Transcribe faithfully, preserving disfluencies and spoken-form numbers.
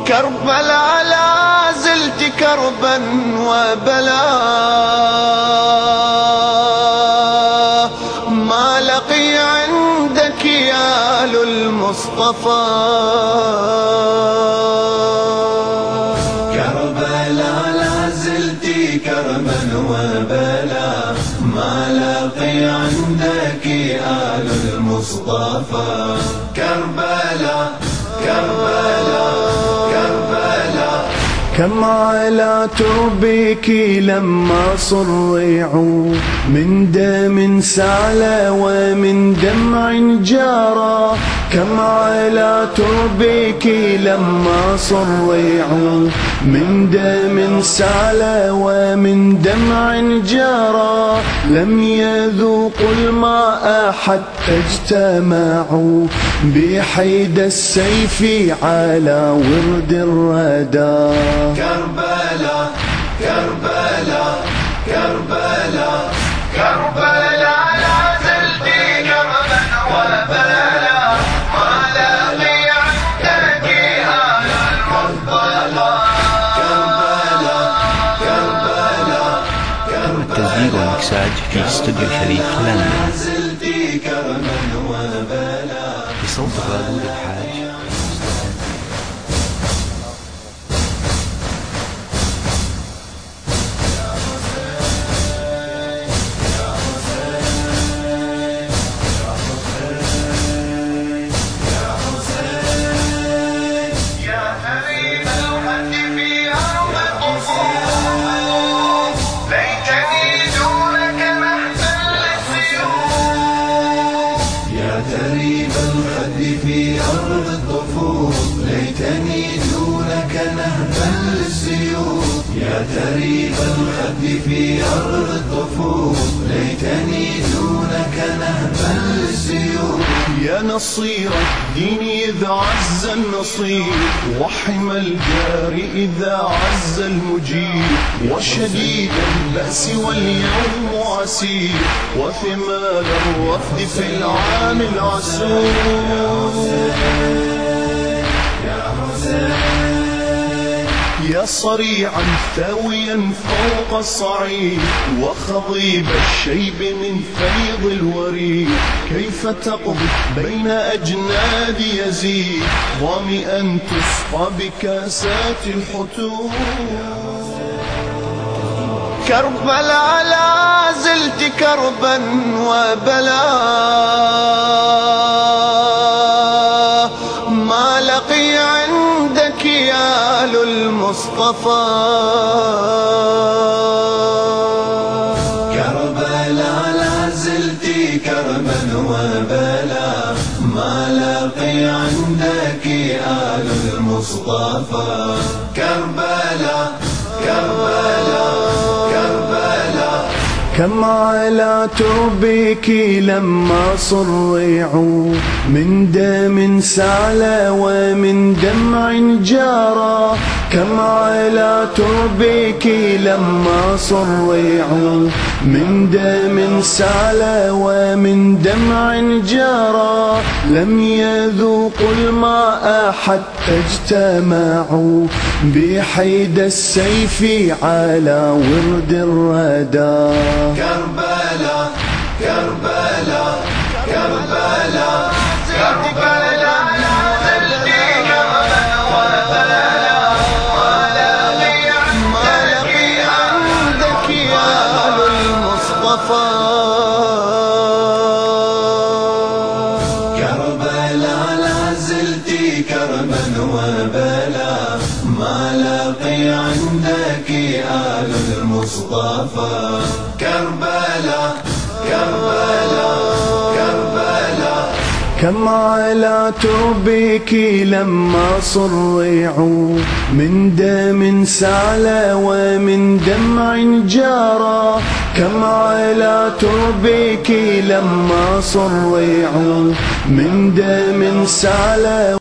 كربلاء لا زلت كربا وبلاء، ما لقي عندك يا آل المصطفى. كربلاء لا زلت كربا وبلاء، ما لقي عندك آل المصطفى. كربلاء كربلاء كربلاء كم على تربك لما صرعوا، من دم سال ومن دمع جارى. كم على تربك لما صرعوا، من دم سال ومن دمع جارى. لم يذوقوا الماء حتى اجتمعوا، بحيد السيف على ورد الردى. كربلاء كربلاء كربلاء كربلاء لا زلت كربا وبلاء، ما لقي عندك آل المصطفى. كربلاء كربلاء كربلاء التسجيل والمكساج في استوديو شريف لندن. لا زلت كربا وبلاء، بصوت غادور الحاج. تريب الخد في أرض الطفوف، ليتني دونك نهبا للسيوف. يا تريب الخد في أرض الطفوف، ليتني دونك نهبا للسيوف. يا نصير الدين إذا عز النصير، وحمى الجار إذا عز المجيب. وشديد البأس واليوم عسير، وثمال الرفد في العام العسور. يا صريعا ثاويا فوق الصعيد، وخضيب الشيب من فيض الوريد. كيف تقضي بين أجناد يزيد، ظامئا تسقى بكاسات الحتور. كربلاء لا زلت كربا وبلاء، ما لقي عندك يا آل المصطفى. كربلاء لا زلت كربا وبلاء، ما لقي عندك آل المصطفى. كربلاء كربلاء كربلاء كم على تربك لما صرعوا، من دم سال ومن دمع جارى. كم على تربك لما صرعوا، من دم سال ومن دمع جارى. لم يذوقوا الماء حتى اجتمعوا، بحيد السيف على ورد الردى. كربلاء كربلاء كربلاء كربلاء لا زلت كربا وبلاء، ما لقي عندك يا آل المصطفى. كربلاء لا زلت كربا وبلاء، ما لقي عندك آل المصطفى. كربلاء كربلاء كربلاء كم على تربك لما صرعوا، من دم سال ومن دمع جارى. كم على تربك لما صرعوا، من دم سال